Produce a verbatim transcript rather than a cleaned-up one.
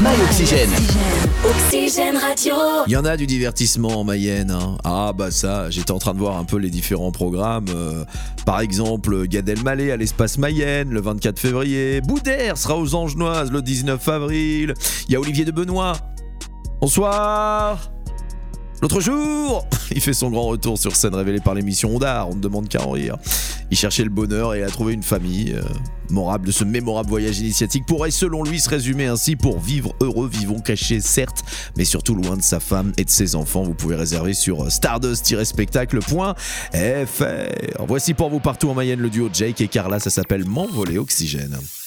My Oxygène. Oxygène Radio. Il y en a du divertissement en Mayenne. Hein. Ah bah ça, j'étais en train de voir un peu les différents programmes. Euh, par exemple, Gad Elmaleh à l'Espace Mayenne le vingt-quatre février. Boudère sera aux Angenoises le dix-neuf avril. Il y a Olivier de Benoît. Bonsoir. L'autre jour, il fait son grand retour sur scène révélé par l'émission Ondar, on ne demande qu'à en rire. Il cherchait le bonheur et a trouvé une famille. Euh, memorable de ce mémorable voyage initiatique pourrait selon lui se résumer ainsi: pour vivre heureux, vivons cachés certes, mais surtout loin de sa femme et de ses enfants. Vous pouvez réserver sur stardust-spectacle point f r. Voici pour vous partout en Mayenne le duo Jake et Carla, ça s'appelle M'envoler Oxygène.